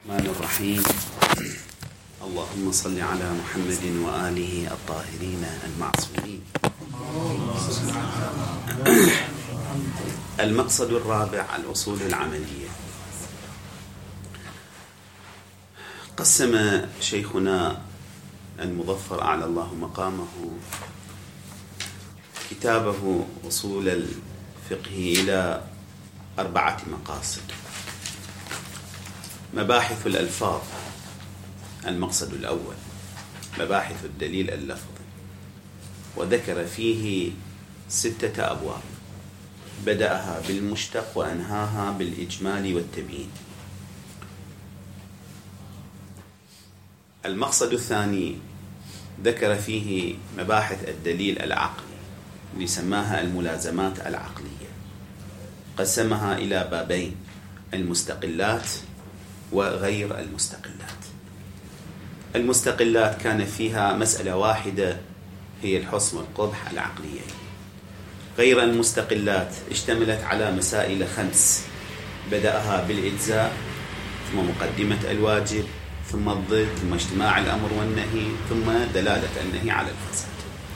الرحمن الرحيم. اللهم صل على محمد وآله الطاهرين المعصومين. المقصد الرابع: الأصول العملية. قسم شيخنا المظفر أعلى الله مقامه كتابه أصول الفقه إلى 4 مقاصد. مباحث الألفاظ، المقصد الأول مباحث الدليل اللفظي، وذكر فيه 6 أبواب، بدأها بالمشتق وأنهاها بالإجمال والتبيين. المقصد الثاني ذكر فيه مباحث الدليل العقلي اللي سماها الملازمات العقلية، قسمها إلى بابين: المستقلات وغير المستقلات. المستقلات كان فيها مسألة واحدة هي الحسن والقبح العقليين. غير المستقلات اشتملت على مسائل 5، بدأها بالإجزاء، ثم مقدمة الواجب، ثم الضد، ثم اجتماع الأمر والنهي، ثم دلالة النهي على الفساد.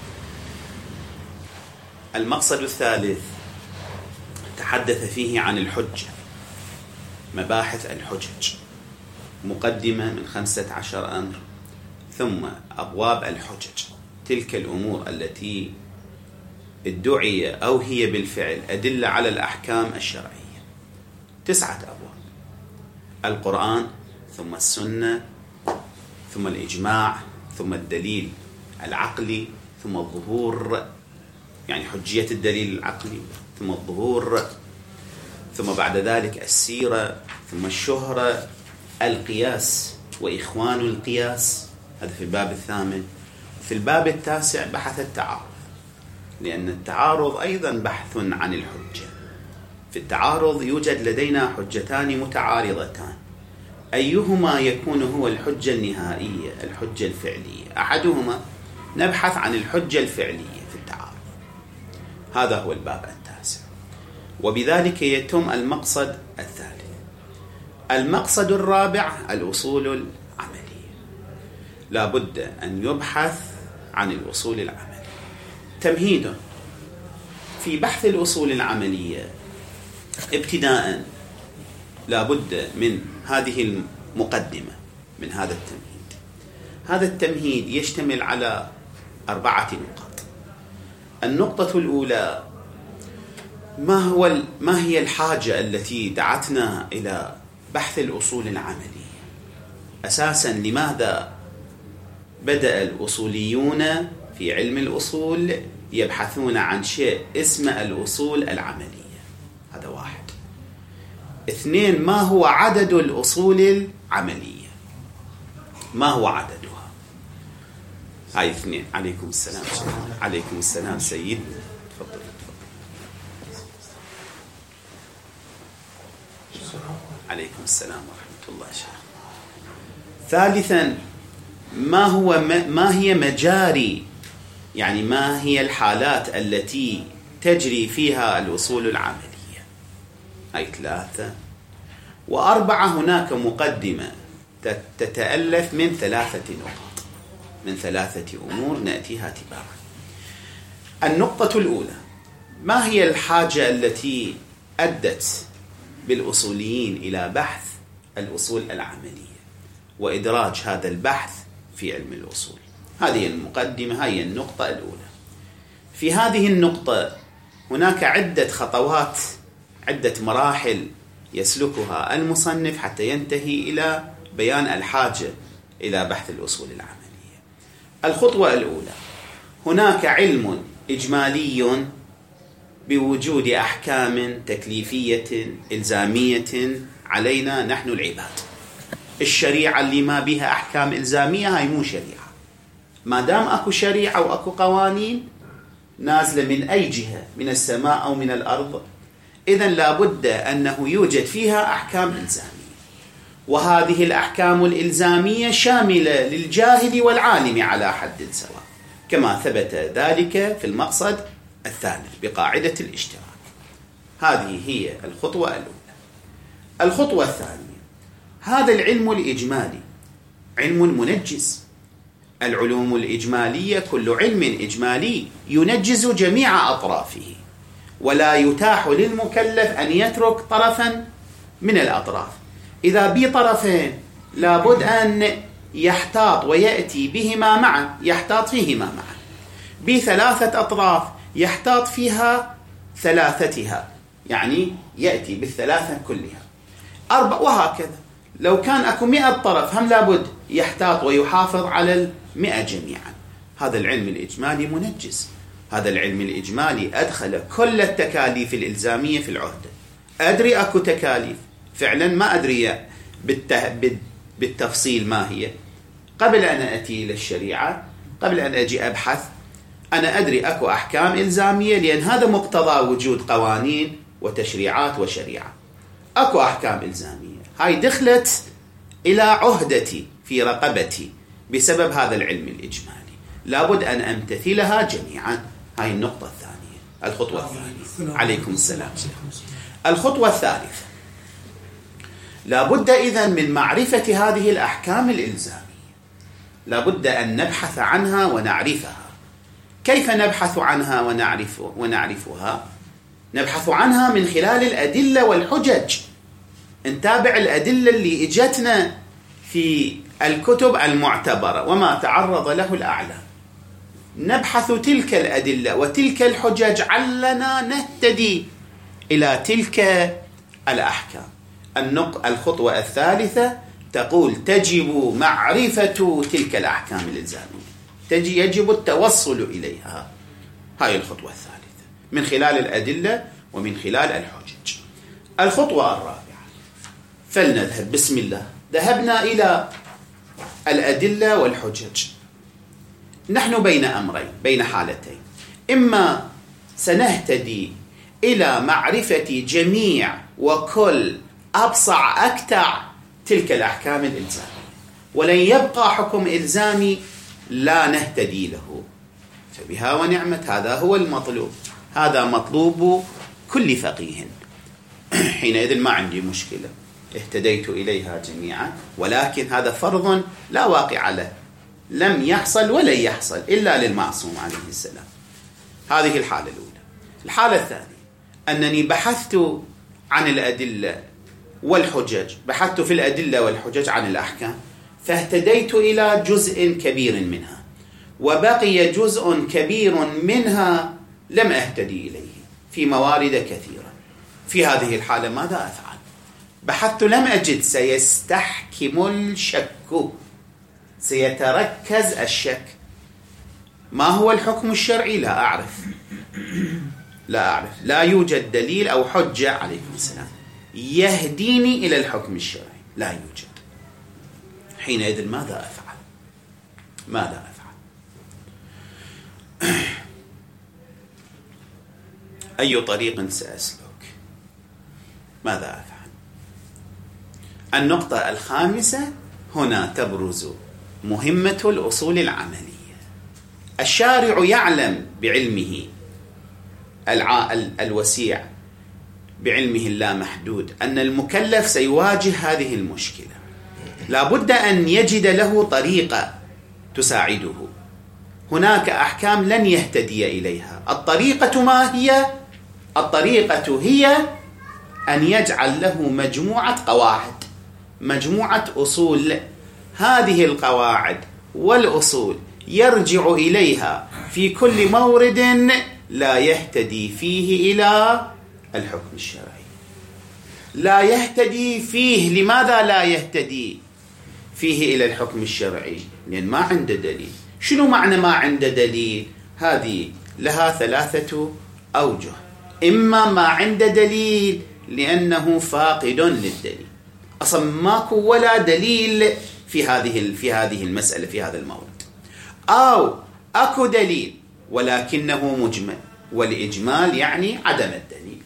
المقصد الثالث تحدث فيه عن الحجة، مباحث الحجج، مقدمة من 15 أمر، ثم أبواب الحجج، تلك الأمور التي ادعي أو هي بالفعل أدلة على الأحكام الشرعية. 9 أبواب: القرآن، ثم السنة، ثم الإجماع، ثم الدليل العقلي، ثم الظهور، يعني حجية الدليل العقلي، ثم الظهور، ثم بعد ذلك السيرة، ثم الشهرة، القياس وإخوان القياس، هذا في الباب 8. في الباب 9 بحث التعارض، لأن التعارض أيضا بحث عن الحجة. في التعارض يوجد لدينا حجتان متعارضتان، أيهما يكون هو الحجة النهائية، الحجة الفعلية؟ أحدهما نبحث عن الحجة الفعلية في التعارض، هذا هو الباب 9، وبذلك يتم المقصد الثالث. المقصد الرابع: الأصول العملية. لا بد أن يبحث عن الأصول العملية. تمهيد: في بحث الأصول العملية ابتداء لا بد من هذه المقدمة، من هذا التمهيد. هذا التمهيد يشتمل على 4 نقاط. النقطة الأولى: ما هي الحاجة التي دعتنا إلى بحث الأصول العملية؟ أساساً لماذا بدأ الأصوليون في علم الأصول يبحثون عن شيء اسمه الأصول العملية؟ هذا 1. 2: ما هو عدد الأصول العملية؟ ما هو عددها؟ هاي 2. عليكم السلام. عليكم السلام سيد، تفضل. عليكم السلام ورحمة الله. ثالثا: ما هي مجاري، يعني ما هي الحالات التي تجري فيها الأصول العملية؟ هاي 3. و4: هناك مقدمة تتألف من 3 نقاط، من 3 أمور نأتيها تباعا. النقطة الأولى: ما هي الحاجة التي أدت بالأصوليين إلى بحث الأصول العملية وإدراج هذا البحث في علم الأصول؟ هذه المقدمة، هذه النقطة الأولى. في هذه النقطة هناك عدة خطوات، عدة مراحل يسلكها المصنف حتى ينتهي إلى بيان الحاجة إلى بحث الأصول العملية. الخطوة الأولى: هناك علم إجمالي بوجود أحكام تكليفية إلزامية علينا نحن العباد. الشريعة اللي ما بها أحكام إلزامية هاي مو شريعة. ما دام أكو شريعة وأكو قوانين نازلة من أي جهة، من السماء أو من الأرض، إذن لابد أنه يوجد فيها أحكام إلزامية، وهذه الأحكام الإلزامية شاملة للجاهل والعالم على حد سواء، كما ثبت ذلك في المقصد الثالث بقاعدة الاشتراك. هذه هي الخطوة الأولى. الخطوة الثانية: هذا العلم الإجمالي علم منجز. العلوم الإجمالية كل علم إجمالي ينجز جميع أطرافه، ولا يتاح للمكلف أن يترك طرفا من الأطراف. إذا بطرفين لابد أن يحتاط ويأتي بهما معا، يحتاط فيهما معا. بثلاثة أطراف يحتاط فيها ثلاثتها، يعني يأتي بالثلاثة كلها. وهكذا لو كان أكو 100 طرف هم لابد يحتاط ويحافظ على 100 جميعا. هذا العلم الإجمالي منجز. هذا العلم الإجمالي أدخل كل التكاليف الإلزامية في العهدة. أدري أكو تكاليف فعلا ما أدري بالتفصيل ما هي. قبل أن أتي إلى الشريعة، قبل أن أجي أبحث، أنا أدري أكو أحكام إلزامية، لأن هذا مقتضى وجود قوانين وتشريعات وشريعة. أكو أحكام إلزامية هاي دخلت إلى عهدتي في رقبتي بسبب هذا العلم الإجمالي، لابد أن أمتثلها جميعا. هاي النقطة الثانية، الخطوة الثانية. عليكم السلام. الخطوة الثالثة، لابد إذن من معرفة هذه الأحكام الإلزامية، لابد أن نبحث عنها ونعرفها. كيف نبحث عنها ونعرفها؟ نبحث عنها من خلال الأدلة والحجج. نتابع الأدلة اللي إجتنا في الكتب المعتبرة وما تعرض له الأعلام، نبحث تلك الأدلة وتلك الحجج علنا نهتدي إلى تلك الأحكام. الخطوة الثالثة تقول تجب معرفة تلك الأحكام الإلزامية، يجب التوصل إليها. هاي الخطوة الثالثة من خلال الأدلة ومن خلال الحجج. الخطوة الرابعة، فلنذهب بسم الله. ذهبنا إلى الأدلة والحجج. نحن بين أمرين، بين حالتين: إما سنهتدي إلى معرفة جميع وكل أبصع أكتع تلك الأحكام الإلزامية، ولن يبقى حكم إلزامي لا نهتدي له، فبها ونعمت. هذا هو المطلوب، هذا مطلوب كل فقيه. حينئذ ما عندي مشكلة، اهتديت إليها جميعا، ولكن هذا فرض لا واقع له، لم يحصل ولن يحصل إلا للمعصوم عليه السلام. هذه الحالة الأولى. الحالة الثانية أنني بحثت عن الأدلة والحجج، بحثت في الأدلة والحجج عن الأحكام، فاهتديت إلى جزء كبير منها، وبقي جزء كبير منها لم أهتدي إليه في موارد كثيرة. في هذه الحالة ماذا أفعل؟ بحثت لم أجد، سيستحكم الشك، سيتركز الشك. ما هو الحكم الشرعي؟ لا أعرف، لا يوجد دليل أو حجة عليكم السلام يهديني إلى الحكم الشرعي، لا يوجد. حينئذ ماذا أفعل؟ أي طريق سأسلك؟ ماذا أفعل؟ النقطة الخامسة، هنا تبرز مهمة الأصول العملية. الشارع يعلم بعلمه الوسيع، بعلمه اللامحدود، أن المكلف سيواجه هذه المشكلة. لابد أن يجد له طريقة تساعده. هناك أحكام لن يهتدي إليها. الطريقة ما هي؟ الطريقة هي أن يجعل له مجموعة قواعد، مجموعة أصول. هذه القواعد والأصول يرجع إليها في كل مورد لا يهتدي فيه إلى الحكم الشرعي. لا يهتدي فيه. لماذا لا يهتدي فيه إلى الحكم الشرعي؟ لأن ما عنده دليل. شنو معنى ما عنده دليل؟ هذه لها 3 أوجه. إما ما عنده دليل لأنه فاقد للدليل، أصلا ماكو ولا دليل في هذه المسألة، في هذا المورد، أو أكو دليل ولكنه مجمل، والإجمال يعني عدم الدليل،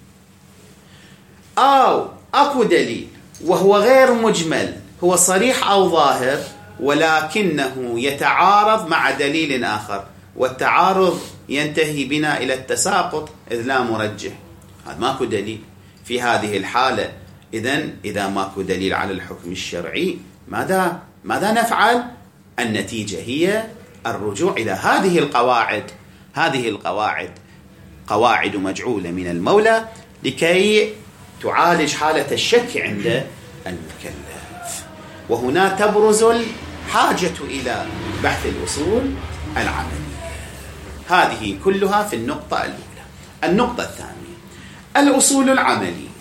أو أكو دليل وهو غير مجمل، هو صريح أو ظاهر ولكنه يتعارض مع دليل آخر، والتعارض ينتهي بنا إلى التساقط إذ لا مرجح. هذا ماكو دليل. في هذه الحالة إذن إذا ماكو دليل على الحكم الشرعي ماذا نفعل؟ النتيجة هي الرجوع إلى هذه القواعد. هذه القواعد قواعد مجعولة من المولى لكي تعالج حالة الشك عند المكلف، وهنا تبرز الحاجة إلى بحث الأصول العملية. هذه كلها في النقطة الأولى. النقطة الثانية، الأصول العملية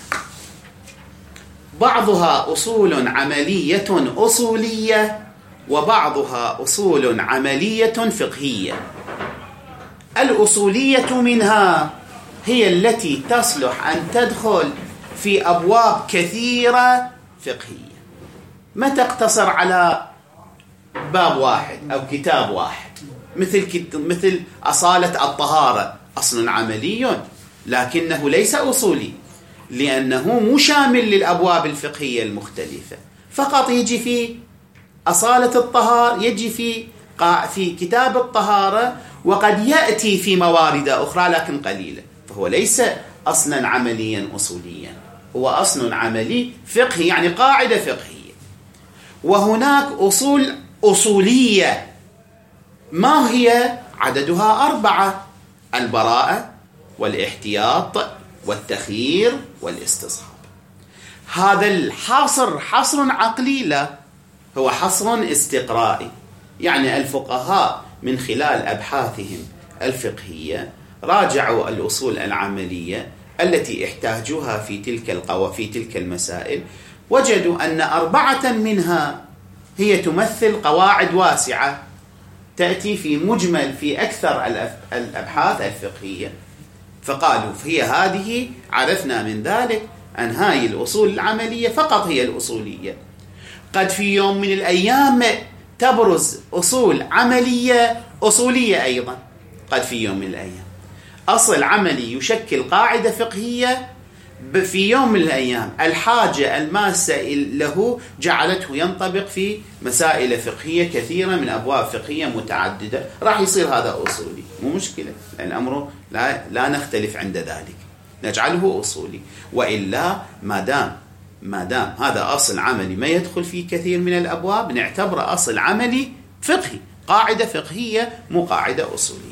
بعضها أصول عملية أصولية، وبعضها أصول عملية فقهية. الأصولية منها هي التي تصلح أن تدخل في أبواب كثيرة فقهية، ما تقتصر على باب واحد أو كتاب واحد، مثل أصالة الطهارة، أصل عملي لكنه ليس أصولي، لأنه مشامل للأبواب الفقهية المختلفة، فقط يجي في أصالة الطهارة، يجي في كتاب الطهارة، وقد يأتي في موارد أخرى لكن قليلة، فهو ليس أصلا عمليا أصوليا، هو أصل عملي فقهي، يعني قاعدة فقهية. وهناك أصول أصولية، ما هي؟ عددها 4: البراءة والاحتياط والتخيير والاستصحاب. هذا الحصر حصر عقلي؟ لا، هو حصر استقرائي، يعني الفقهاء من خلال أبحاثهم الفقهية راجعوا الأصول العملية التي احتاجوها في تلك المسائل، وجدوا أن 4 منها هي تمثل قواعد واسعة تأتي في أكثر الأبحاث الفقهية، فقالوا هي هذه، عرفنا من ذلك أن هاي الأصول العملية فقط هي الأصولية. قد في يوم من الأيام تبرز أصول عملية أصولية أيضا، قد في يوم من الأيام أصل عملي يشكل قاعدة فقهية، في يوم من الأيام الحاجة الماسة له جعلته ينطبق في مسائل فقهية كثيرة من أبواب فقهية متعددة، راح يصير هذا أصولي، مو مشكلة، الأمر لا نختلف عند ذلك، نجعله أصولي. وإلا ما دام هذا أصل عملي ما يدخل في كثير من الأبواب، نعتبره أصل عملي فقهي، قاعدة فقهية مو قاعدة أصولية.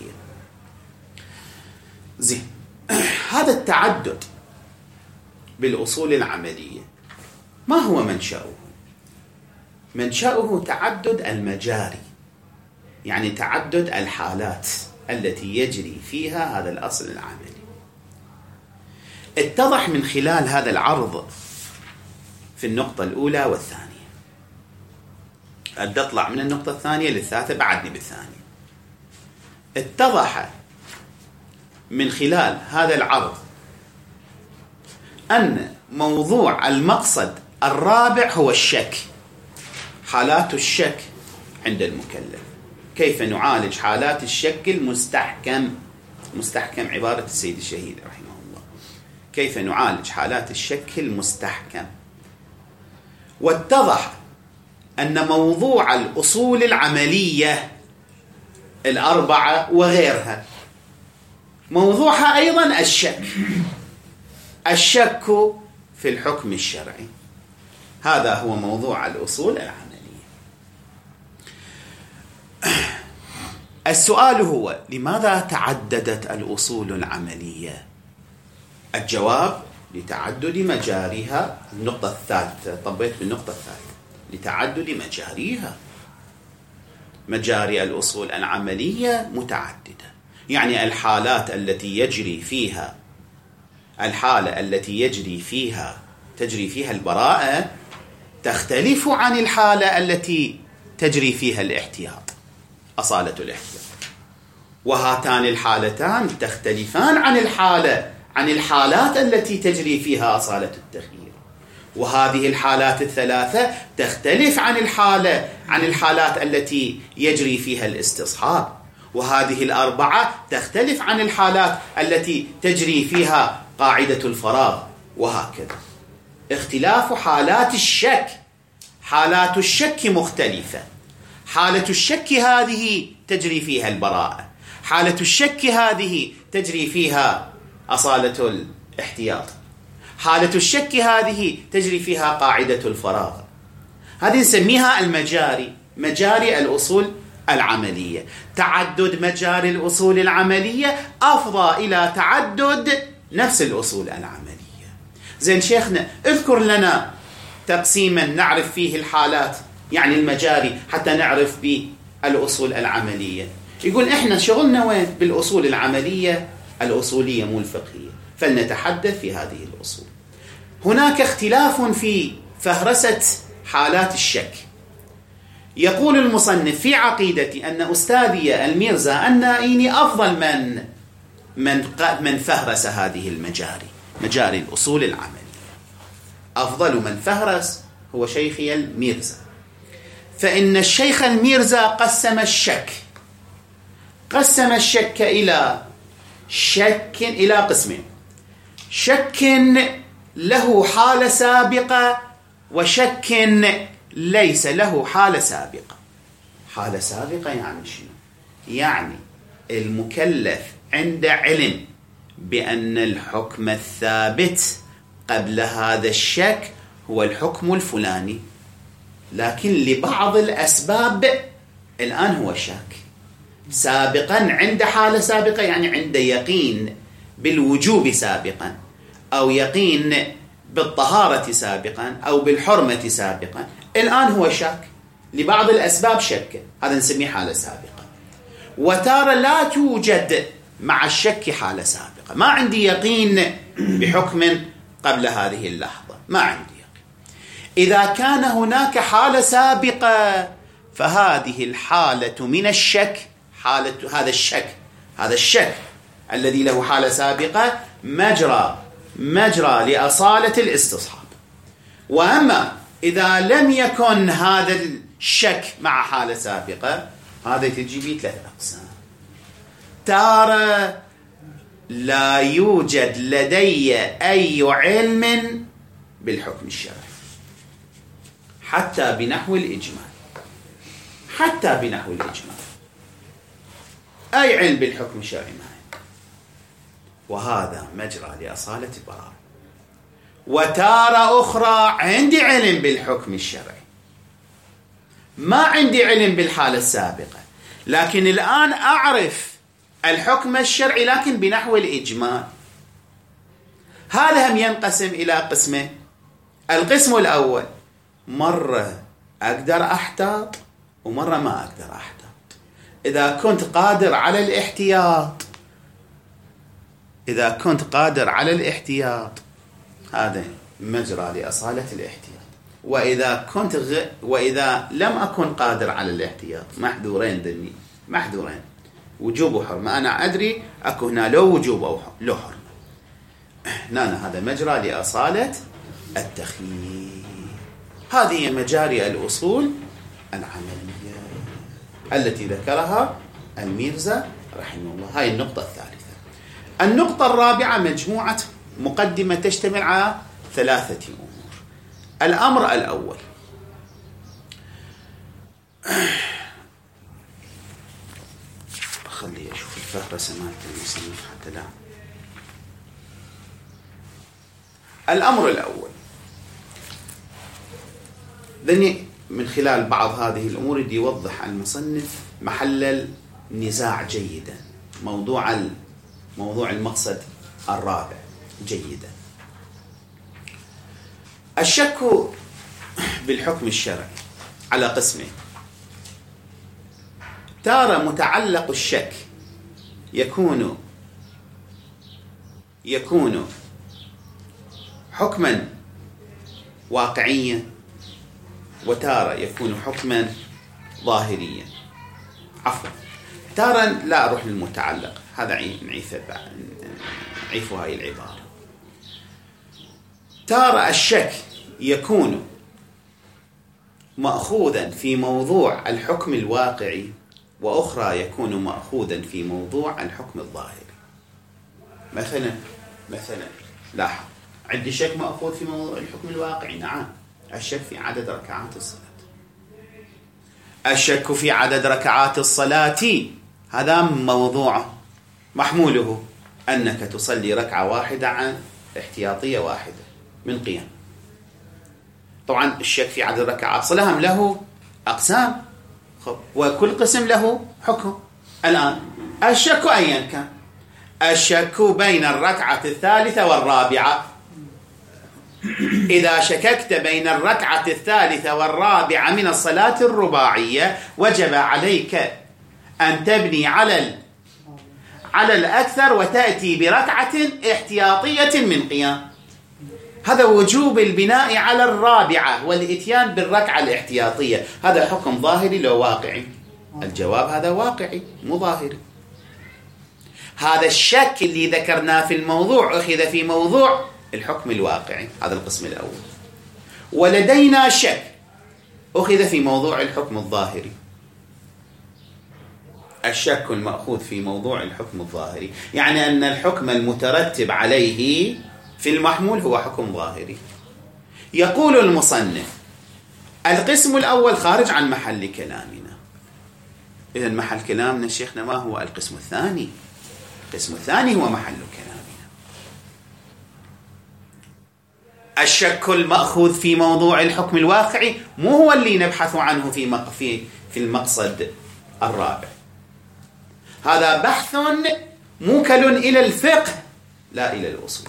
زين، هذا التعدد بالأصول العملية ما هو منشأه؟ منشأه تعدد المجاري، يعني تعدد الحالات التي يجري فيها هذا الأصل العملي. اتضح من خلال هذا العرض في النقطة الأولى والثانية، أدى أطلع من النقطة الثانية للثالثة، بعدني بالثانية. اتضح من خلال هذا العرض أن موضوع المقصد الرابع هو الشك، حالات الشك عند المكلف، كيف نعالج حالات الشك المستحكم. مستحكم عبارة السيد الشهيد رحمه الله، كيف نعالج حالات الشك المستحكم. واتضح أن موضوع الأصول العملية 4 وغيرها موضوعها أيضا الشك في الحكم الشرعي، هذا هو موضوع الأصول العملية. السؤال هو: لماذا تعددت الأصول العملية؟ الجواب: لتعدد مجاريها. النقطة الثالثة، طبيت بالنقطة الثالثة، لتعدد مجاريها. مجاري الأصول العملية متعددة، يعني الحالة التي تجري فيها البراءة تختلف عن الحالة التي تجري فيها الاحتياط، أصالة الاحتياط، وهاتان الحالتان تختلفان عن الحالات التي تجري فيها أصالة التخيير، وهذه الحالات الثلاثة تختلف عن الحالات التي يجري فيها الاستصحاب، وهذه 4 تختلف عن الحالات التي تجري فيها قاعدة الفراغ، وهكذا. اختلاف حالات الشك مختلفة. حالة الشك هذه تجري فيها البراءة، حالة الشك هذه تجري فيها أصالة الاحتياط، حالة الشك هذه تجري فيها قاعدة الفراغ، هذه نسميها المجاري، مجاري الأصول العملية. تعدد مجاري الأصول العملية أفضى إلى تعدد نفس الأصول العملية. زين شيخنا، اذكر لنا تقسيما نعرف فيه الحالات، يعني المجاري، حتى نعرف بالأصول العملية. يقول إحنا شغلنا وين؟ بالأصول العملية الأصولية مو الفقهية، فلنتحدث في هذه الأصول. هناك اختلاف في فهرسة حالات الشك. يقول المصنف في عقيدتي أن أستاذي الميرزا النائيني أفضل من فهرس هذه المجاري، مجاري الأصول العملية. أفضل من فهرس هو شيخي الميرزا، فإن الشيخ الميرزا قسم الشك إلى قسمين: شك له حالة سابقة، وشك ليس له حالة سابقة. حالة سابقة يعني شنو؟ يعني المكلف عنده علم بأن الحكم الثابت قبل هذا الشك هو الحكم الفلاني، لكن لبعض الأسباب الآن هو شاك. سابقا عنده حالة سابقة، يعني عنده يقين بالوجوب سابقا، أو يقين بالطهارة سابقا، أو بالحرمة سابقا. الآن هو شاك لبعض الأسباب، شك، هذا نسميه حالة سابقة. وتارة لا توجد مع الشك حالة سابقة، ما عندي يقين بحكم قبل هذه اللحظة، ما عندي يقين. إذا كان هناك حالة سابقة فهذه الحالة من الشك، حالة هذا الشك الذي له حالة سابقة مجرى لأصالة الاستصحاب. وأما إذا لم يكن هذا الشك مع حالة سابقة، هذا تجي به 3 أقسام. تارة لا يوجد لدي أي علم بالحكم الشرعي حتى بنحو الإجمال، أي علم بالحكم الشرعي معي، وهذا مجرى لأصالة البراءة. وتارة أخرى عندي علم بالحكم الشرعي، ما عندي علم بالحالة السابقة، لكن الآن أعرف الحكم الشرعي لكن بنحو الإجمال. هذا هم ينقسم إلى قسمين. القسم الأول: مرة أقدر أحتاط ومرة ما أقدر أحتاط. إذا كنت قادر على الاحتياط هذا مجرى لأصالة الاحتياط. وإذا لم أكن قادر على الاحتياط، محذورين، وجوب وحرمة. أنا أدري أكو هنا لو وجوب أو لو حرمة، هذا مجرى لأصالة التخيير. هذه مجاري الأصول العملية التي ذكرها الميرزا رحمه الله. هاي النقطة الثالثة. النقطة الرابعة مجموعة مقدمة تشتمل على 3 أمور. الأمر الأول: خلي أشوف الفهرسة مالت المصنف حتى لا. الأمر الأول، ذني من خلال بعض هذه الأمور دي يوضح المصنف محل النزاع جيدا، موضوع المقصد الرابع جيدا. الشك بالحكم الشرعي على قسمين: تارة متعلق الشك يكون حكما واقعيا، وتارة يكون حكما ظاهريا. تارة لا أروح للمتعلق، هذا عيف هاي العبارة. تارة الشك يكون مأخوذا في موضوع الحكم الواقعي، وأخرى يكون مأخوذا في موضوع الحكم الظاهري. مثلا لاحظ، عندي شك مأخوذ في موضوع الحكم الواقعي، نعم، الشك في عدد ركعات الصلاة. الشك في عدد ركعات الصلاة هذا موضوع محموله أنك تصلي ركعة واحدة عن احتياطية واحدة، من قيام. طبعا الشك في عدد الركعات صلهم له أقسام، وكل قسم له حكم. الآن الشك أيا كان، الشك بين الركعة الثالثة والرابعة، إذا شككت بين الركعة الثالثة والرابعة من الصلاة الرباعية وجب عليك أن تبني على الأكثر وتأتي بركعة احتياطية من قيام. هذا وجوب البناء على الرابعة والإتيان بالركعة الاحتياطية. هذا حكم ظاهري لو واقعي؟ الجواب هذا واقعي مو ظاهري. هذا الشك اللي ذكرناه في الموضوع أخذ في موضوع الحكم الواقعي، هذا القسم الأول. ولدينا شك أخذ في موضوع الحكم الظاهري. الشك المأخوذ في موضوع الحكم الظاهري يعني أن الحكم المترتب عليه في المحمول هو حكم ظاهري. يقول المصنف القسم الأول خارج عن محل كلامنا. إذن محل كلامنا شيخنا ما هو؟ القسم الثاني. القسم الثاني هو محل كلامنا. الشك المأخوذ في موضوع الحكم الواقعي مو هو اللي نبحث عنه في المقصد الرابع. هذا بحث موكل إلى الفقه لا إلى الأصول.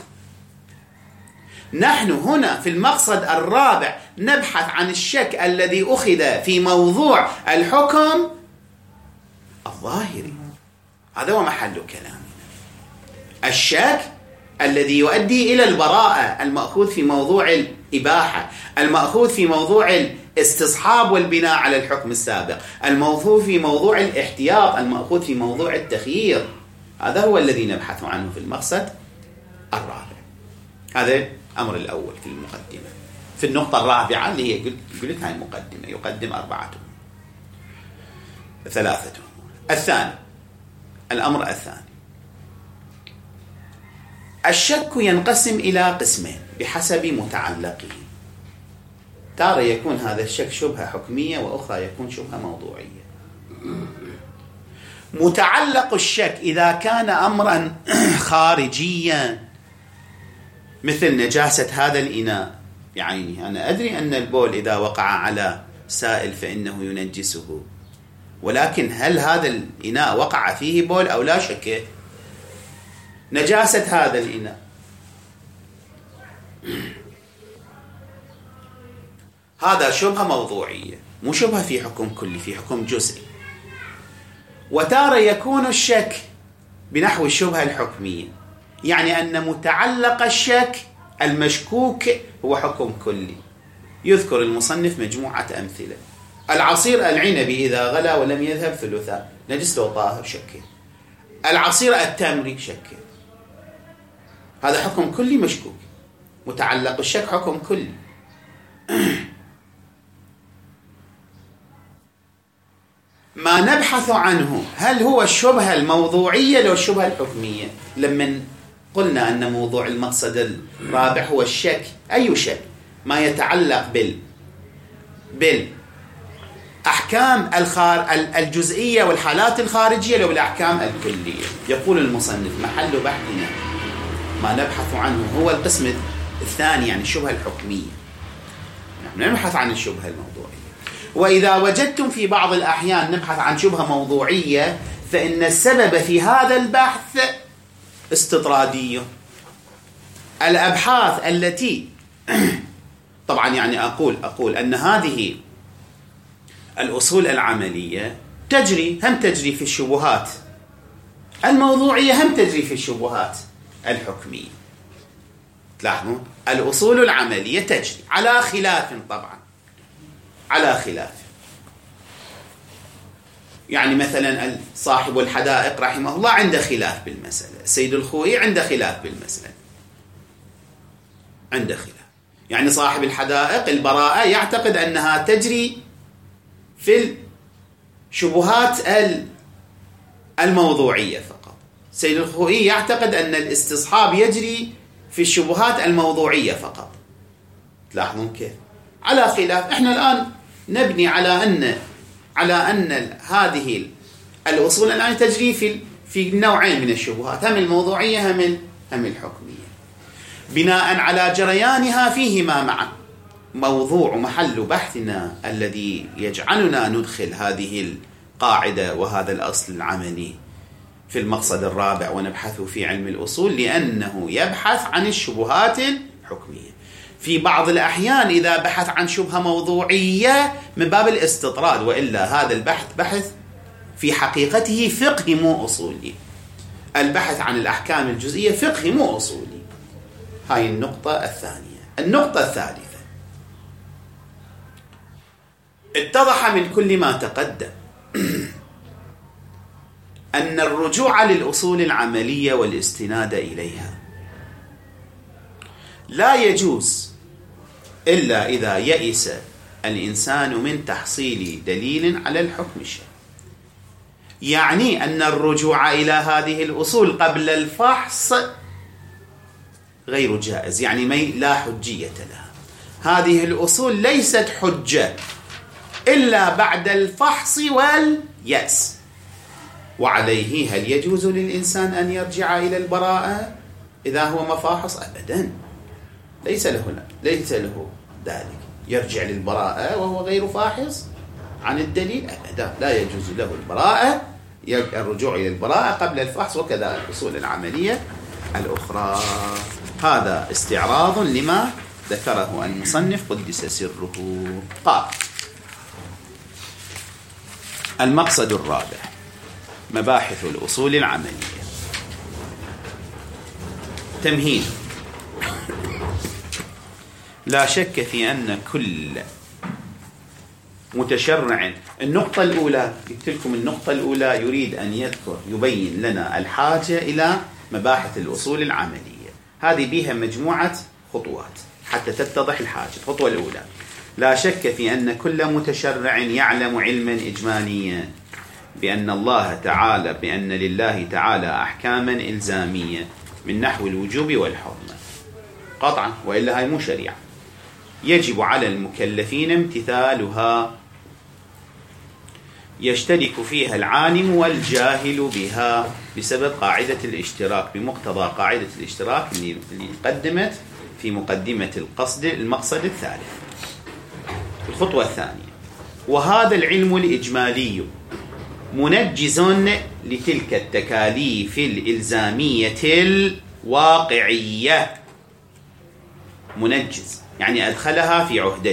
نحن هنا في المقصد الرابع نبحث عن الشك الذي أخذ في موضوع الحكم الظاهري. هذا هو محل كلامنا. الشك الذي يؤدي إلى البراءة المأخوذ في موضوع الإباحة، المأخوذ في موضوع الاستصحاب والبناء على الحكم السابق، المأخوذ في موضوع الاحتياط، المأخوذ في موضوع التخيير. هذا هو الذي نبحث عنه في المقصد الرابع. هذا الأمر الأول في المقدمة. في النقطة الرابعة اللي هي قلت هاي المقدمة يقدم 4 3. الثاني، الأمر الثاني، الشك ينقسم إلى قسمين بحسب متعلقه. تارة يكون هذا الشك شبهة حكمية، وأخرى يكون شبهة موضوعية. متعلق الشك إذا كان أمرا خارجيا مثل نجاسة هذا الإناء بعينه. أنا أدري أن البول إذا وقع على سائل فإنه ينجسه، ولكن هل هذا الإناء وقع فيه بول أو لا؟ شك نجاسة هذا الإناء. هذا شبهة موضوعية، مو شبهة في حكم كلي، في حكم جزئي. وتارة يكون الشك بنحو الشبهة الحكمية، يعني أن متعلق الشك المشكوك هو حكم كلي. يذكر المصنف مجموعة أمثلة. العصير العنبي إذا غلى ولم يذهب ثلثا نجس لو طاهر شك. العصير التمري شك. هذا حكم كلي مشكوك. متعلق الشك حكم كلي. ما نبحث عنه هل هو الشبهة الموضوعية لو الشبهة الحكمية. لما قلنا أن موضوع المقصد الرابع هو الشك، أي شك؟ ما يتعلق بالأحكام الجزئية والحالات الخارجية لو بالأحكام الكلية. يقول المصنف محل بحثنا ما نبحث عنه هو القسم الثاني، يعني الشبهة الحكمية. نحن نبحث عن الشبهة الموضوعية. وإذا وجدتم في بعض الأحيان نبحث عن شبهة موضوعية فإن السبب في هذا البحث استطرادية. الأبحاث التي طبعا يعني أقول أن هذه الأصول العملية تجري في الشبهات الموضوعية، هم تجري في الشبهات الحكمية. تلاحظون الأصول العملية تجري على خلاف، طبعا على خلاف. يعني مثلا صاحب الحدائق رحمه الله عنده خلاف بالمسألة، السيد الخوئي عنده خلاف بالمسألة، عنده خلاف. يعني صاحب الحدائق البراءة يعتقد أنها تجري في الشبهات الموضوعية فقط. السيد الخوئي يعتقد أن الاستصحاب يجري في الشبهات الموضوعية فقط. تلاحظون كيف على خلاف. احنا الآن نبني على أن هذه الأصول الآن تجري في نوعين من الشبهات، هم الموضوعية هم الحكمية. بناء على جريانها فيهما معا. موضوع محل بحثنا الذي يجعلنا ندخل هذه القاعدة وهذا الأصل العملي في المقصد الرابع ونبحث في علم الأصول، لأنه يبحث عن الشبهات الحكمية. في بعض الأحيان إذا بحث عن شبهة موضوعية من باب الاستطراد، وإلا هذا البحث بحث في حقيقته فقهي مو أصولي. البحث عن الأحكام الجزئية فقهي مو أصولي. هاي النقطة الثانية. النقطة الثالثة، اتضح من كل ما تقدم أن الرجوع للأصول العملية والاستناد إليها لا يجوز إلا إذا يئس الإنسان من تحصيل دليل على الحكم الشرعي. يعني أن الرجوع إلى هذه الأصول قبل الفحص غير جائز، يعني لا حجية لها. هذه الأصول ليست حجة إلا بعد الفحص واليأس. وعليه هل يجوز للإنسان أن يرجع إلى البراءة إذا هو مفاحص؟ أبدا، ليس له ذلك. يرجع للبراءة وهو غير فاحص عن الدليل؟ أبدا، لا يجوز له البراءة، الرجوع إلى البراءة قبل الفحص، وكذا الأصول العملية الأخرى. هذا استعراض لما ذكره المصنف قدس سره. قال: المقصد الرابع مباحث الأصول العملية. تمهيد: لا شك في أن كل متشرع، النقطة الأولى قلت لكم، النقطة الأولى يريد أن يبين لنا الحاجة إلى مباحث الأصول العملية. هذه بها مجموعة خطوات حتى تتضح الحاجة. الخطوة الأولى: لا شك في أن كل متشرع يعلم علما إجماليا بأن لله تعالى أحكاما إلزامية من نحو الوجوب والحرمة قطعا، وإلا هاي مو شريعة، يجب على المكلفين امتثالها، يشترك فيها العالم والجاهل بها بسبب قاعدة الاشتراك، بمقتضى قاعدة الاشتراك اللي قدمت في مقدمة المقصد الثالث. الخطوة الثانية: وهذا العلم الإجمالي منجز لتلك التكاليف الإلزامية الواقعية. منجز يعني أدخلها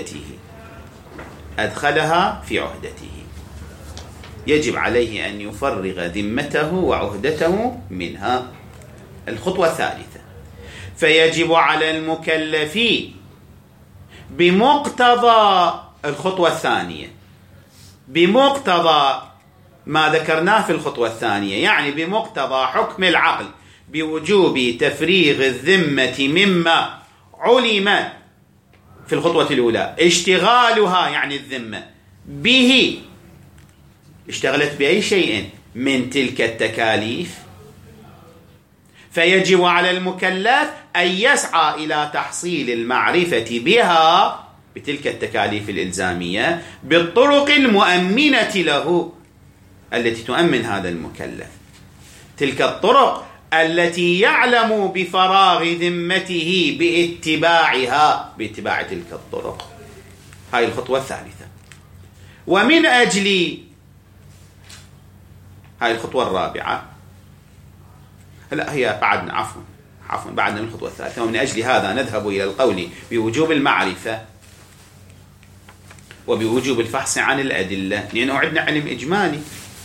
في عهدته، يجب عليه أن يفرغ ذمته وعهدته منها. الخطوة الثالثة: فيجب على المكلف بمقتضى، الخطوة الثانية، بمقتضى ما ذكرناه في الخطوة الثانية، يعني بمقتضى حكم العقل بوجوب تفريغ الذمة مما علم في الخطوة الأولى اشتغالها، يعني الذمة به، اشتغلت بأي شيء من تلك التكاليف، فيجب على المكلف أن يسعى إلى تحصيل المعرفة بها، بتلك التكاليف الإلزامية، بالطرق المؤمنة له التي تؤمن هذا المكلف، تلك الطرق التي يعلم بفراغ ذمته باتباع تلك الطرق. هاي الخطوة الثالثة. ومن أجل هاي الخطوة الرابعة، لا هي بعدنا، عفوا بعدنا من الخطوة الثالثة. ومن أجل هذا نذهب إلى القول بوجوب المعرفة وبوجوب الفحص عن الأدلة، لأنه عندنا علم إجمالي.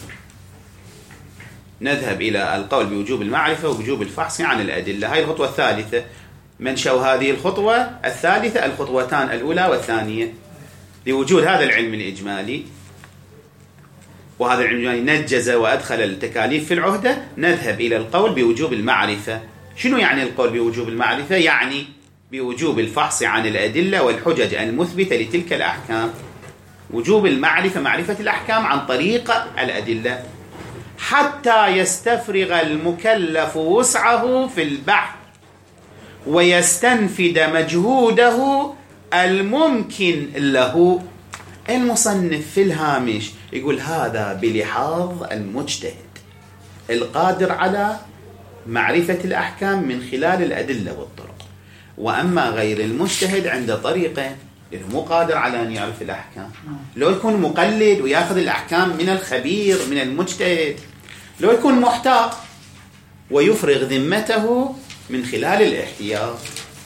نذهب إلى القول بوجوب المعرفة وبوجوب الفحص عن الأدلة. هاي الخطوة الثالثة. منشأ هذه الخطوة الثالثة الخطوتان الأولى والثانية، لوجود هذا العلم الإجمالي، وهذا العلم الإجمالي نجز وأدخل التكاليف في العهدة. نذهب إلى القول بوجوب المعرفة. شنو يعني القول بوجوب المعرفة؟ يعني بوجوب الفحص عن الأدلة والحجج المثبتة لتلك الأحكام. وجوب المعرفة، معرفة الأحكام عن طريق الأدلة، حتى يستفرغ المكلف وسعه في البحث ويستنفد مجهوده الممكن له. المصنف في الهامش يقول هذا بلحاظ المجتهد القادر على معرفة الأحكام من خلال الأدلة والطرق. وأما غير المجتهد عنده طريقة، لأنه مو قادر على أن يعرف الأحكام. لو يكون مقلد ويأخذ الأحكام من الخبير من المجتهد، لو يكون محتاط ويفرغ ذمته من خلال الاحتياط.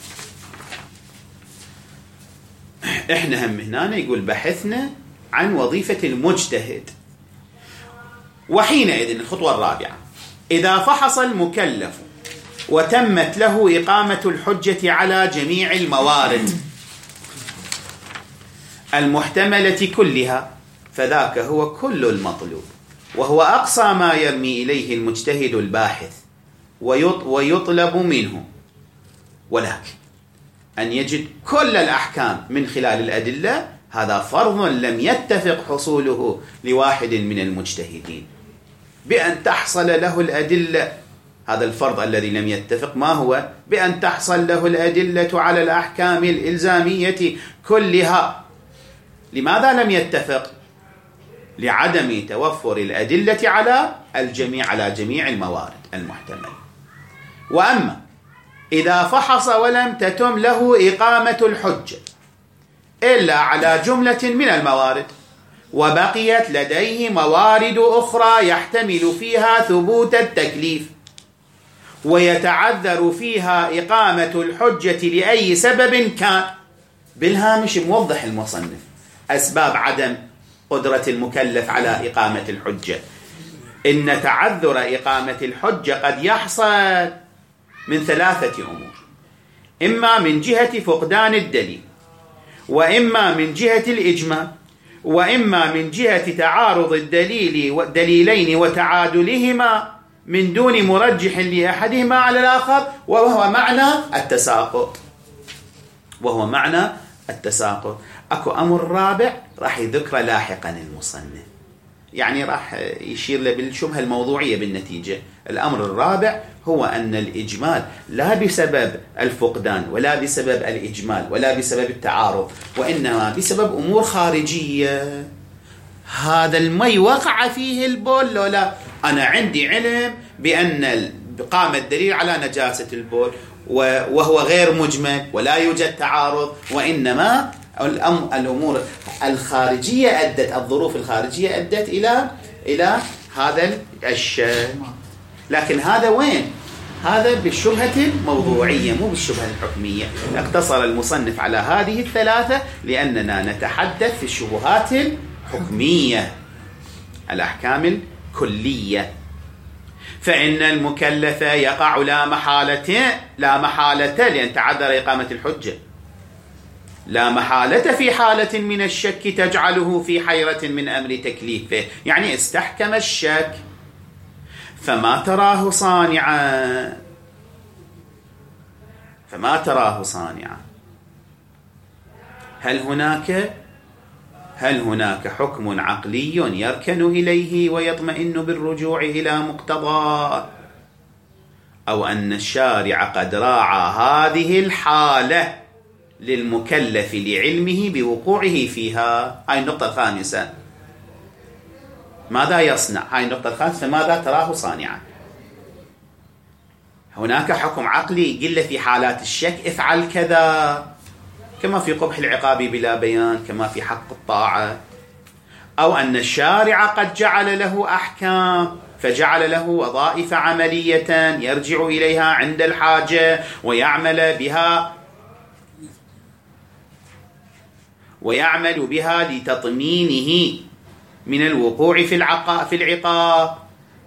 احنا هم هنا يقول بحثنا عن وظيفة المجتهد. وحينئذ الخطوة الرابعة: إذا فحص المكلف وتمت له إقامة الحجة على جميع الموارد المحتملة كلها، فذاك هو كل المطلوب، وهو أقصى ما يرمي إليه المجتهد الباحث ويطلب منه. ولكن أن يجد كل الأحكام من خلال الأدلة هذا فرض لم يتفق حصوله لواحد من المجتهدين بأن تحصل له الأدلة. هذا الفرض الذي لم يتفق ما هو؟ بأن تحصل له الأدلة على الأحكام الإلزامية كلها. لماذا لم يتفق؟ لعدم توفر الأدلة على الجميع، على جميع الموارد المحتملة. وأما إذا فحص ولم تتم له إقامة الحجة إلا على جملة من الموارد، وبقيت لديه موارد أخرى يحتمل فيها ثبوت التكليف ويتعذر فيها إقامة الحجة لأي سبب كان، بالهامش موضح المصنف أسباب عدم قدرة المكلف على إقامة الحجة. إن تعذر إقامة الحجة قد يحصل من 3 أمور: إما من جهة فقدان الدليل، وإما من جهة الإجمال، وإما من جهة تعارض الدليلين وتعادلهما من دون مرجح لأحدهما على الآخر، وهو معنى التساقط. أكو أمر رابع راح يذكره لاحقا المصنف، يعني راح يشير له بالشبهة الموضوعية بالنتيجة. الأمر الرابع هو أن الإجمال لا بسبب الفقدان ولا بسبب الإجمال ولا بسبب التعارض، وإنما بسبب أمور خارجية. هذا المي وقع فيه البول لولا أنا عندي علم بأن قام الدليل على نجاسة البول وهو غير مجمل ولا يوجد تعارض، وإنما الأمور الخارجية الظروف الخارجية أدت إلى هذا الشيء. لكن هذا وين؟ هذا بالشبهة الموضوعية مو بالشبهة الحكمية. اقتصر المصنف على هذه الثلاثة لأننا نتحدث في الشبهات الحكمية، الأحكام الكلية. فإن المكلف يقع لا محالة لأن تعذر إقامة الحجة، لا محالة في حالة من الشك تجعله في حيرة من أمر تكليفه، يعني استحكم الشك فما تراه صانعا. هل هناك حكم عقلي يركن إليه ويطمئن بالرجوع إلى مقتضاه، أو أن الشارع قد راعى هذه الحالة للمكلف لعلمه بوقوعه فيها؟ هاي النقطة الخامسة. ماذا يصنع؟ هاي النقطة الخامسة، ماذا تراه صانعا؟ هناك حكم عقلي قل في حالات الشك افعل كذا، كما في قبح العقاب بلا بيان، كما في حق الطاعة. أو أن الشارع قد جعل له أحكام فجعل له وظائف عملية يرجع إليها عند الحاجة ويعمل بها لتطمينه من الوقوع في العقاب.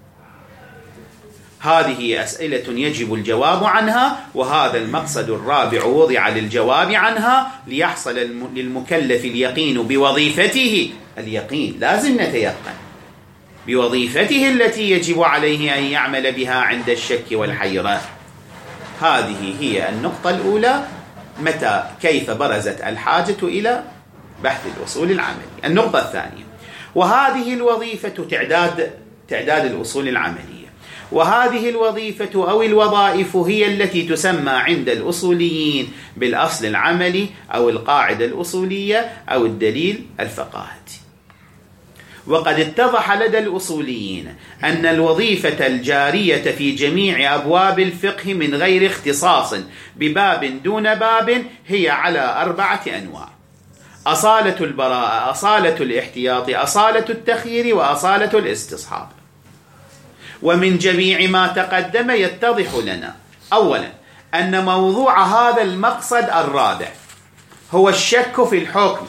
هذه أسئلة يجب الجواب عنها، وهذا المقصد الرابع وضع للجواب عنها ليحصل للمكلف اليقين بوظيفته. اليقين لازم نتيقن بوظيفته التي يجب عليه أن يعمل بها عند الشك والحيرة. هذه هي النقطة الأولى، كيف برزت الحاجة إلى بحث الأصول العملي. النقطة الثانية، وهذه الوظيفة تعداد الأصول العملية. وهذه الوظيفة أو الوظائف هي التي تسمى عند الأصوليين بالأصل العملي أو القاعدة الأصولية أو الدليل الفقاهي. وقد اتضح لدى الأصوليين أن الوظيفة الجارية في جميع أبواب الفقه من غير اختصاص بباب دون باب هي على 4 أنواع: أصالة البراءة، أصالة الاحتياط، أصالة التخيير، وأصالة الاستصحاب. ومن جميع ما تقدم يتضح لنا أولا أن موضوع هذا المقصد الرابع هو الشك في الحكم.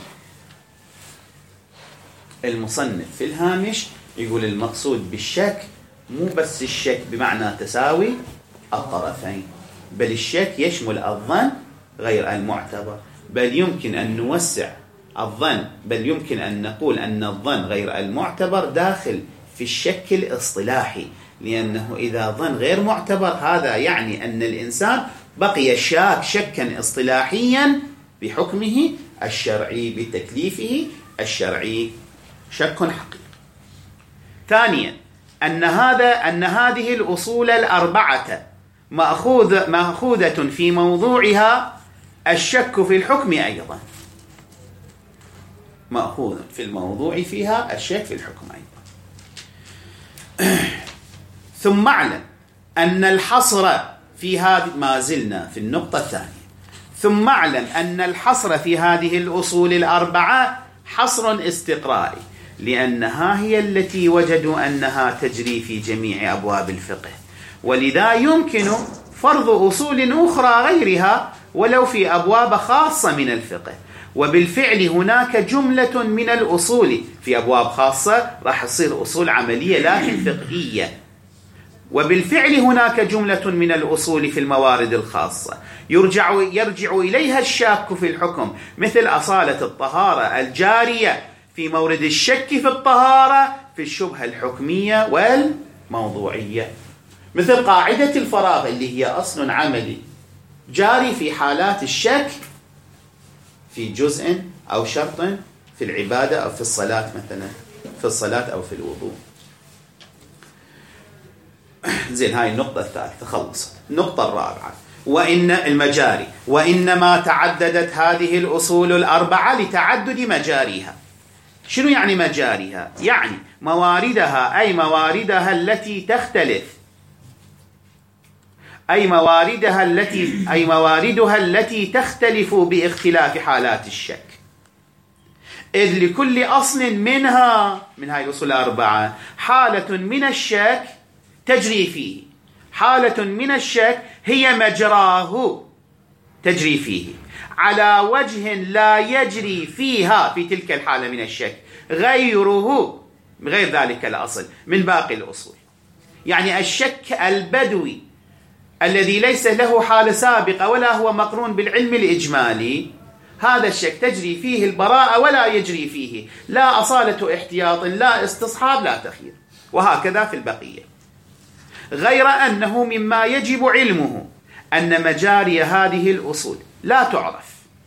المصنف في الهامش يقول المقصود بالشك مو بس الشك بمعنى تساوي الطرفين، بل الشك يشمل الظن غير المعتبر، بل يمكن أن نوسع الظن، بل يمكن أن نقول أن الظن غير المعتبر داخل في الشك الاصطلاحي، لأنه إذا ظن غير معتبر هذا يعني أن الإنسان بقي شاك شكا اصطلاحيا بحكمه الشرعي، بتكليفه الشرعي، شك حقيقي. ثانيا أن هذه الأصول الأربعة مأخوذة في موضوعها الشك في الحكم أيضا، مأخوذ في الموضوع فيها الشك في الحكم أيضا. ثم اعلم أن الحصر في هذه، ما زلنا في النقطة الثانية، ثم اعلم أن الحصر في هذه الأصول الأربعة حصر استقرائي، لأنها هي التي وجدوا أنها تجري في جميع أبواب الفقه، ولذا يمكن فرض أصول أخرى غيرها ولو في أبواب خاصة من الفقه. وبالفعل هناك جملة من الأصول في أبواب خاصة راح تصير أصول عملية لكن فقهية، وبالفعل هناك جملة من الأصول في الموارد الخاصة يرجع إليها الشاك في الحكم، مثل أصالة الطهارة الجارية في مورد الشك في الطهارة في الشبهة الحكمية والموضوعية، مثل قاعدة الفراغ اللي هي أصل عملي جاري في حالات الشك في جزء أو شرط في العبادة أو في الصلاة، مثلا في الصلاة أو في الوضوء. زين، هاي النقطة الثالثة خلصت. النقطة الرابعة وإن المجاري، وإنما تعددت هذه الأصول الأربعة لتعدد مجاريها. شنو يعني مجاريها؟ يعني مواردها، أي مواردها التي تختلف، أي مواردها التي تختلف باختلاف حالات الشك، إذ لكل أصل منها، من هاي الأصول الأربعة، حالة من الشك تجري فيه، حالة من الشك هي مجراه تجري فيه على وجه لا يجري فيها في تلك الحالة من الشك غير ذلك الأصل من باقي الأصول. يعني الشك البدوي الذي ليس له حالة سابقة ولا هو مقرون بالعلم الإجمالي، هذا الشك تجري فيه البراءة ولا يجري فيه لا أصالة احتياط لا استصحاب لا تخيير، وهكذا في البقية. غير أنه مما يجب علمه أن مجاري هذه الأصول لا تعرف،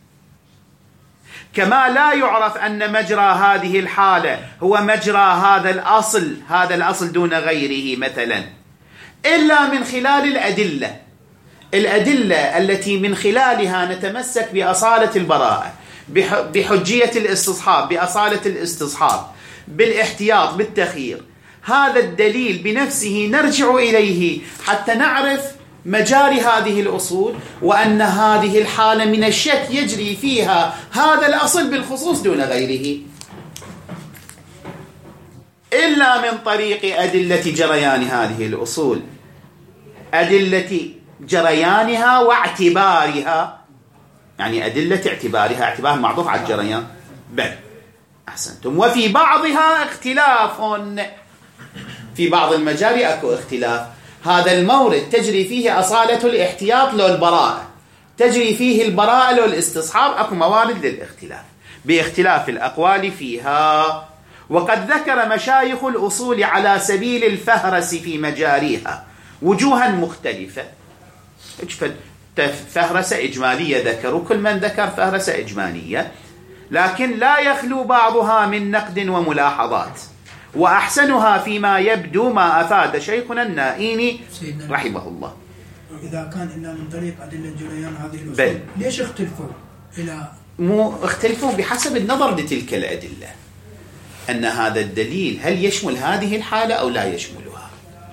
كما لا يعرف أن مجرى هذه الحالة هو مجرى هذا الأصل دون غيره مثلا، إلا من خلال الأدلة التي من خلالها نتمسك بأصالة البراءة، بحجية الاستصحاب، بأصالة الاستصحاب، بالاحتياط، بالتخيير. هذا الدليل بنفسه نرجع إليه حتى نعرف مجاري هذه الأصول، وأن هذه الحالة من الشك يجري فيها هذا الأصل بالخصوص دون غيره، إلا من طريق أدلة جريان هذه الأصول، أدلة جريانها واعتبارها. يعني أدلة اعتبارها، اعتبار معطوف على الجريان، بل أحسنتم. وفي بعضها اختلاف، في بعض المجاري أكو اختلاف. هذا المورد تجري فيه أصالة الاحتياط لو البراءة، تجري فيه البراءة لو الاستصحاب، أكو موارد للاختلاف باختلاف الأقوال فيها. وقد ذكر مشايخ الأصول على سبيل الفهرس في مجاريها وجوها مختلفة. فهرسة إجمالية ذكروا، كل من ذكر فهرسة إجمالية، لكن لا يخلو بعضها من نقد وملاحظات، وأحسنها فيما يبدو ما أفاد شيخنا النائيني رحمه الله. إذا كان إلا من طريق أدلة جريان هذه الأصول، ليش اختلفوا؟ مو اختلفوا بحسب النظر لتلك الأدلة. أن هذا الدليل هل يشمل هذه الحالة أو لا يشملها،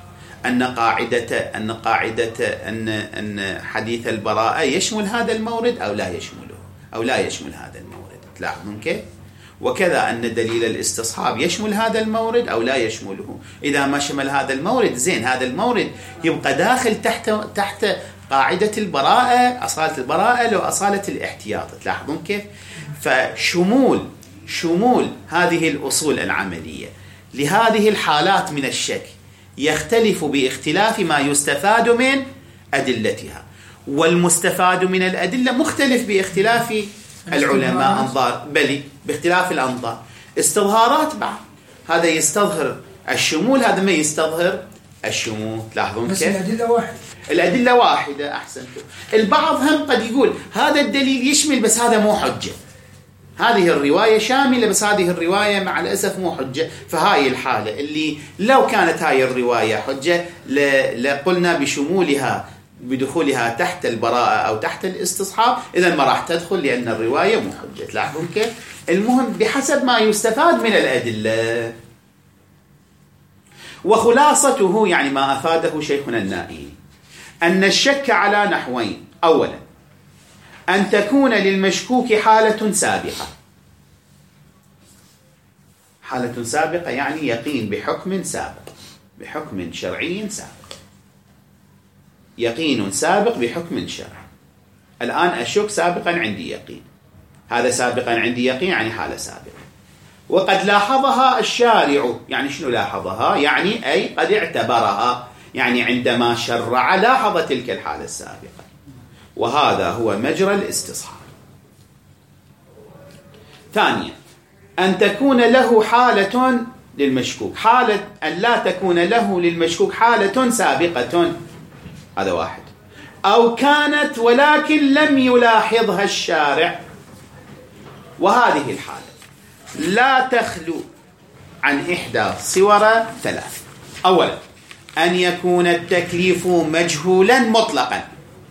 أن حديث البراءة يشمل هذا المورد أو لا يشمله، أو لا يشمل هذا المورد. تلاحظون كيف؟ وكذا أن دليل الاستصحاب يشمل هذا المورد أو لا يشمله. إذا ما شمل هذا المورد زين، هذا المورد يبقى داخل تحت قاعدة البراءة، أصالة البراءة لو أصالة الاحتياط. تلاحظون كيف؟ فشمول هذه الأصول العملية لهذه الحالات من الشك يختلف باختلاف ما يستفاد من أدلتها، والمستفاد من الأدلة مختلف باختلاف العلماء أنظار، بل باختلاف الأنظار. استظهارات بعض، هذا يستظهر الشمول، هذا ما يستظهر الشمول. تلاحظون بس كيف؟ الأدلة واحدة. أحسنتم. البعض هم قد يقول هذا الدليل يشمل بس هذا مو حجة، هذه الرواية شاملة بس هذه الرواية مع الأسف مو حجة. فهاي الحالة اللي لو كانت هاي الرواية حجة لقلنا بشمولها بدخولها تحت البراءة أو تحت الاستصحاب، إذن ما راح تدخل لأن الرواية مو حجة. تلاحظون كيف؟ المهم بحسب ما يستفاد من الأدلة. وخلاصته يعني ما أفاده شيخنا النائي أن الشك على نحوين: أولا أن تكون للمشكوك حالة سابقة. حالة سابقة يعني يقين بحكم سابق، بحكم شرعي سابق، يقين سابق بحكم شرعي. الآن أشك سابقا عندي يقين، هذا سابقا عندي يقين يعني حالة سابقة. وقد لاحظها الشارع، يعني شنو لاحظها؟ يعني أي قد اعتبرها، يعني عندما شرع لاحظ تلك الحالة السابقة، وهذا هو مجرى الاستصحاب. ثانيا أن تكون له حالة للمشكوك، حالة أن لا تكون له للمشكوك حالة سابقة، هذا واحد، أو كانت ولكن لم يلاحظها الشارع، وهذه الحالة لا تخلو عن إحدى صور ثلاث. أولا أن يكون التكليف مجهولا مطلقا.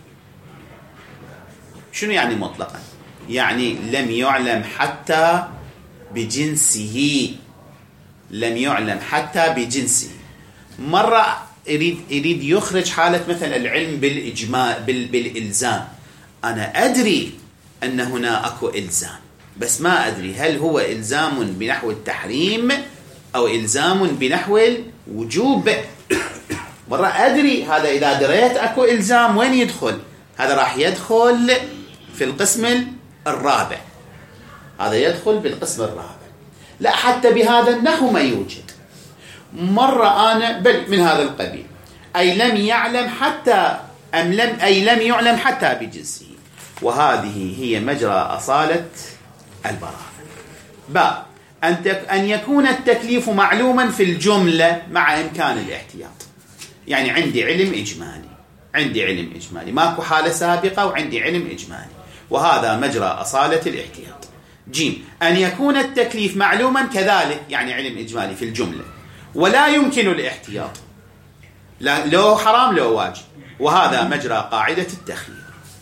شنو يعني مطلقا؟ يعني لم يعلم حتى بجنسه، لم يعلم حتى بجنسه. مرة يريد يخرج حالة مثلا العلم بالإجماع بالإلزام، أنا أدري أن هنا أكو إلزام بس ما أدري هل هو إلزام بنحو التحريم أو إلزام بنحو الوجوب. مرة أدري هذا، إذا دريت أكو إلزام وين يدخل؟ هذا راح يدخل في القسم الرابع، هذا يدخل بالقسم الرابع. لا حتى بهذا النحو ما يوجد. مرة أنا بل من هذا القبيل، أي لم يعلم حتى لم يعلم حتى بجنسه، وهذه هي مجرى أصالة البراءة. أن يكون التكليف معلوما في الجملة مع إمكان الاحتياط، يعني عندي علم إجمالي، ماكو حالة سابقة وعندي علم إجمالي، وهذا مجرى أصالة الاحتياط. جيم أن يكون التكليف معلوما كذلك، يعني علم إجمالي في الجملة ولا يمكن الاحتياط، لا لو حرام لو واجب، وهذا مجرى قاعدة التخيير.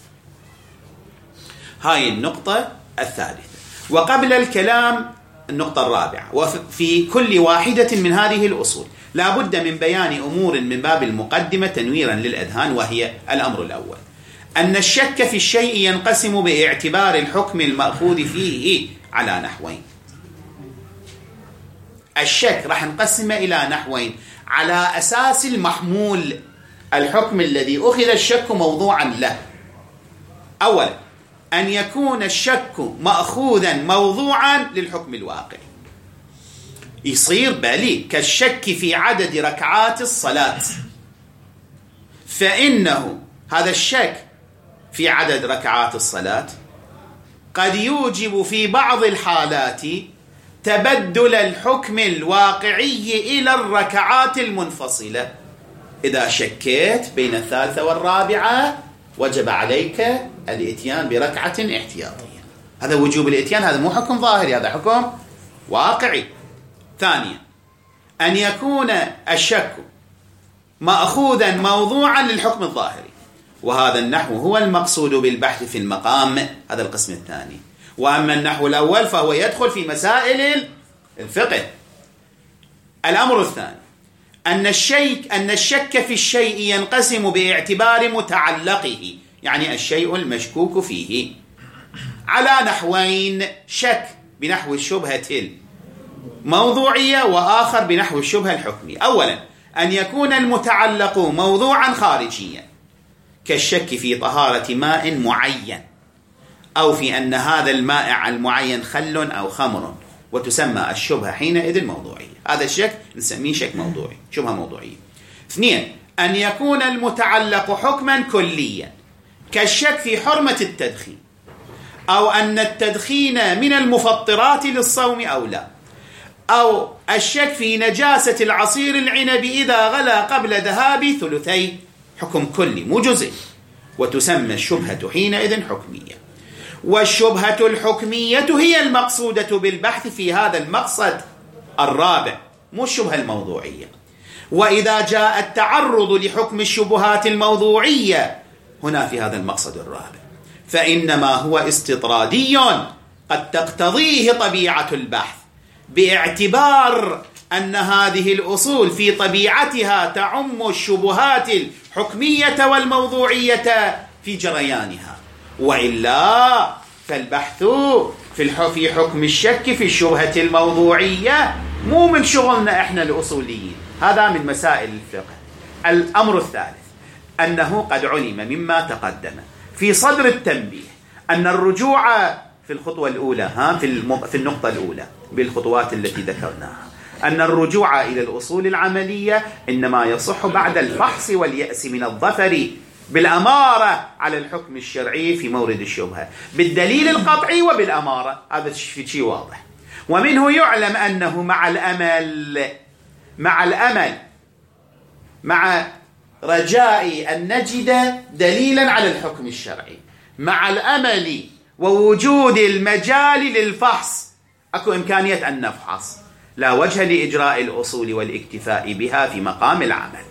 هاي النقطة الثالثة. وقبل الكلام النقطة الرابعة، وفي كل واحدة من هذه الأصول لا بد من بيان أمور من باب المقدمة تنويرا للأذهان، وهي الأمر الأول أن الشك في الشيء ينقسم باعتبار الحكم المأخوذ فيه على نحوين. الشك راح نقسمه إلى نحوين على أساس المحمول، الحكم الذي أخذ الشك موضوعا له. أولا أن يكون الشك مأخوذا موضوعا للحكم الواقعي، يصير بالي كالشك في عدد ركعات الصلاة، فإنه هذا الشك في عدد ركعات الصلاة قد يوجب في بعض الحالات تبدل الحكم الواقعي إلى الركعات المنفصلة. إذا شكيت بين الثالثة والرابعة وجب عليك الاتيان بركعة احتياطية. هذا وجوب الاتيان، هذا مو حكم ظاهري، هذا حكم واقعي. ثانيا أن يكون الشك مأخوذا موضوعا للحكم الظاهري، وهذا النحو هو المقصود بالبحث في المقام، هذا القسم الثاني. وأما النحو الأول فهو يدخل في مسائل الفقه. الأمر الثاني أن الشك في الشيء ينقسم باعتبار متعلقه، يعني الشيء المشكوك فيه، على نحوين: شك بنحو الشبهة الموضوعية، وآخر بنحو الشبهة الحكمية. أولا، أن يكون المتعلق موضوعا خارجيا، كالشك في طهارة ماء معين، أو في أن هذا المائع المعين خل أو خمر، وتسمى الشبهة حينئذ موضوعية. هذا الشك نسميه شك موضوعي، شبهة موضوعية. اثنين، أن يكون المتعلق حكما كليا، كالشك في حرمة التدخين، أو أن التدخين من المفطرات للصوم أو لا، أو الشك في نجاسة العصير العنب إذا غلى قبل ذهاب ثلثي، حكم كلي مو جزئي، وتسمى الشبهة حينئذ حكمية. والشبهة الحكمية هي المقصودة بالبحث في هذا المقصد الرابع، مو الشبهة الموضوعية. وإذا جاء التعرض لحكم الشبهات الموضوعية هنا في هذا المقصد الرابع، فإنما هو استطرادي قد تقتضيه طبيعة البحث، باعتبار أن هذه الأصول في طبيعتها تعم الشبهات الحكمية والموضوعية في جريانها، وإلا فالبحث في حكم الشك في الشبهة الموضوعية مو من شغلنا إحنا الأصوليين، هذا من مسائل الفقه. الأمر الثالث أنه قد علم مما تقدم في صدر التنبيه أن الرجوع في الخطوة الأولى في النقطة الأولى بالخطوات التي ذكرناها، أن الرجوع إلى الأصول العملية إنما يصح بعد الفحص واليأس من الظفر بالأمارة على الحكم الشرعي في مورد الشبهة، بالدليل القطعي وبالأمارة. هذا شيء واضح. ومنه يعلم أنه مع رجاء أن نجد دليلا على الحكم الشرعي، مع الأمل ووجود المجال للفحص، أكو إمكانية أن نفحص، لا وجه لإجراء الأصول والاكتفاء بها في مقام العمل،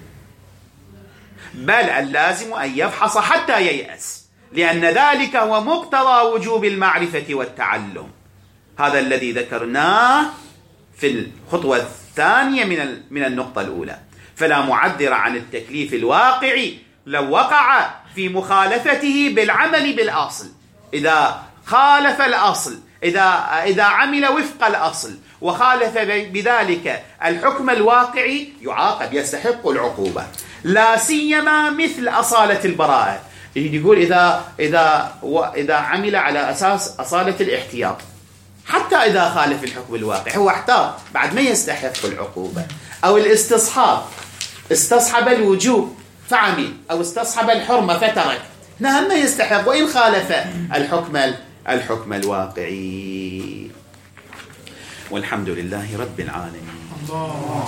بل اللازم أن يفحص حتى ييأس، لأن ذلك هو مقتضى وجوب المعرفة والتعلم. هذا الذي ذكرناه في الخطوة الثانية من النقطة الأولى. فلا معذر عن التكليف الواقعي لو وقع في مخالفته بالعمل بالأصل. إذا خالف الأصل، إذا عمل وفق الأصل وخالف بذلك الحكم الواقعي، يعاقب، يستحق العقوبة، لا سيما مثل أصالة البراءة. يقول إذا عمل على أساس أصالة الاحتياط، حتى إذا خالف الحكم الواقع هو احتاط، بعد ما يستحق العقوبة. أو الاستصحاب، استصحب الوجوب فعمل، أو استصحب الحرمة فترك، نعم ما يستحق وإن خالف الحكم الواقعي. والحمد لله رب العالمين. الله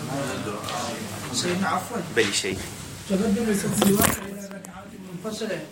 سيدنا عفوا بل شيء تقدم الواقع إلى ركعات منفصلة.